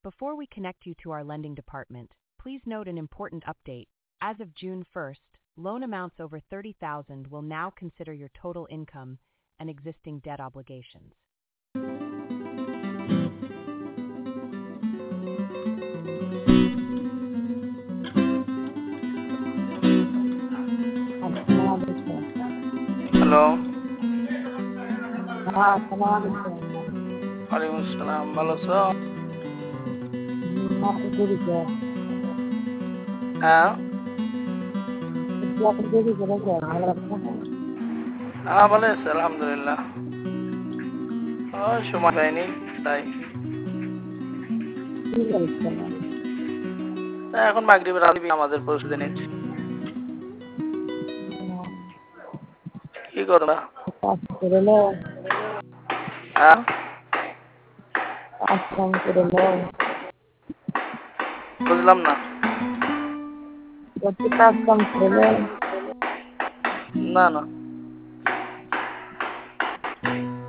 Before we connect you to our lending department, please note an important update. As of June 1st, loan amounts over $30,000 will now consider your total income and existing debt obligations. Hello, हाँ सलाम अलैकुम। ওয়ালাইকুম আসসালাম। ভালো আছো? देरी से হ্যাঁ देरी से लग गया भालो লাগছে না। হ্যাঁ, ভালো আছে আলহামদুলিল্লাহ। সময় পাইনি তাই। কি করছেন? এখন মাগরিবের আগে আমাদের প্রস্তুতি নিচ্ছি। কি করবা? কাজ করে লো, হ্যাঁ, কাজ কাম করে লো। বুঝলাম না। কত কাজ কাম করে লো। না না।